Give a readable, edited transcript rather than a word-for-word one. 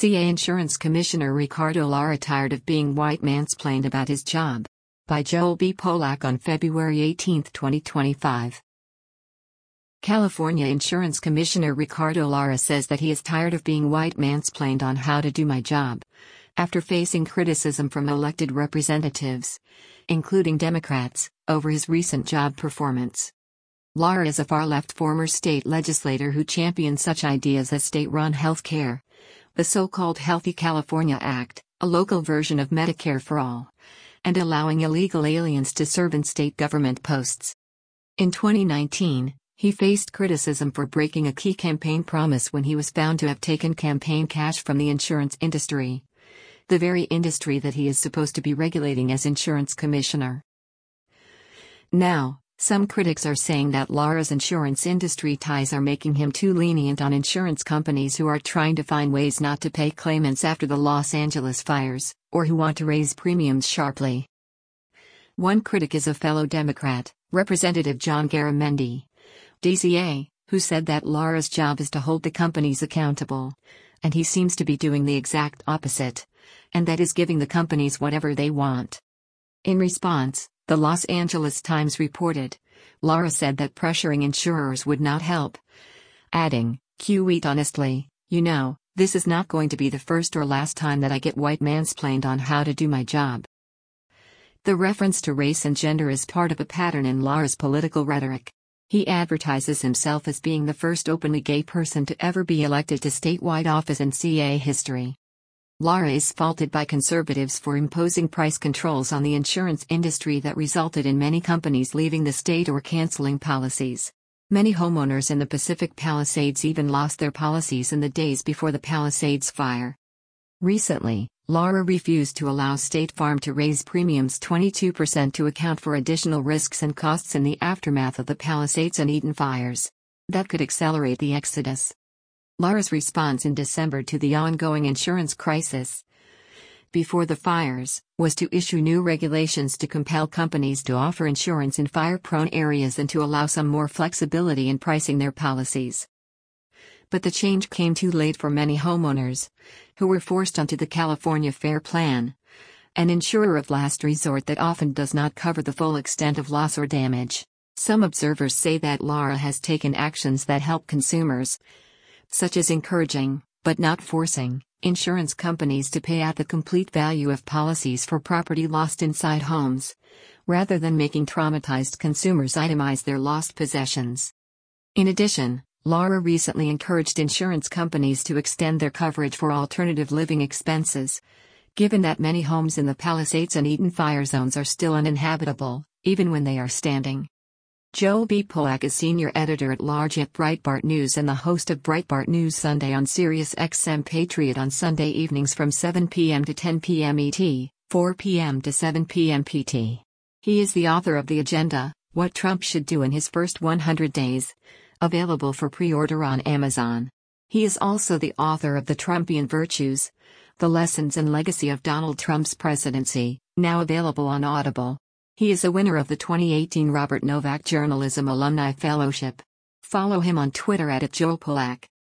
CA Insurance Commissioner Ricardo Lara tired of being white mansplained about his job. By Joel B. Polak on February 18, 2025. California Insurance Commissioner Ricardo Lara says that he is tired of being white mansplained on how to do my job, after facing criticism from elected representatives, including Democrats, over his recent job performance. Lara is a far-left former state legislator who championed such ideas as state-run health care, the so-called Healthy California Act, a local version of Medicare for All, and allowing illegal aliens to serve in state government posts. In 2019, he faced criticism for breaking a key campaign promise when he was found to have taken campaign cash from the insurance industry, the very industry that he is supposed to be regulating as insurance commissioner. Now, some critics are saying that Lara's insurance industry ties are making him too lenient on insurance companies who are trying to find ways not to pay claimants after the Los Angeles fires, or who want to raise premiums sharply. One critic is a fellow Democrat, Representative John Garamendi, DCA, who said that Lara's job is to hold the companies accountable, and he seems to be doing the exact opposite, and that is giving the companies whatever they want. In response, the Los Angeles Times reported, Lara said that pressuring insurers would not help, adding, "Quite honestly, you know, this is not going to be the first or last time that I get white mansplained on how to do my job." The reference to race and gender is part of a pattern in Lara's political rhetoric. He advertises himself as being the first openly gay person to ever be elected to statewide office in CA history. Lara is faulted by conservatives for imposing price controls on the insurance industry that resulted in many companies leaving the state or canceling policies. Many homeowners in the Pacific Palisades even lost their policies in the days before the Palisades fire. Recently, Lara refused to allow State Farm to raise premiums 22% to account for additional risks and costs in the aftermath of the Palisades and Eaton fires that could accelerate the exodus. Lara's response in December to the ongoing insurance crisis before the fires was to issue new regulations to compel companies to offer insurance in fire-prone areas and to allow some more flexibility in pricing their policies. But the change came too late for many homeowners, who were forced onto the California Fair Plan, an insurer of last resort that often does not cover the full extent of loss or damage. Some observers say that Lara has taken actions that help consumers, such as encouraging, but not forcing, insurance companies to pay out the complete value of policies for property lost inside homes, rather than making traumatized consumers itemize their lost possessions. In addition, Lara recently encouraged insurance companies to extend their coverage for alternative living expenses, given that many homes in the Palisades and Eaton fire zones are still uninhabitable, even when they are standing. Joel B. Polak is senior editor-at-large at Breitbart News and the host of Breitbart News Sunday on Sirius XM Patriot on Sunday evenings from 7 p.m. to 10 p.m. ET, 4 p.m. to 7 p.m. PT. He is the author of The Agenda, What Trump Should Do in His First 100 Days, available for pre-order on Amazon. He is also the author of The Trumpian Virtues, The Lessons and Legacy of Donald Trump's Presidency, now available on Audible. He is a winner of the 2018 Robert Novak Journalism Alumni Fellowship. Follow him on Twitter @JoelPolak.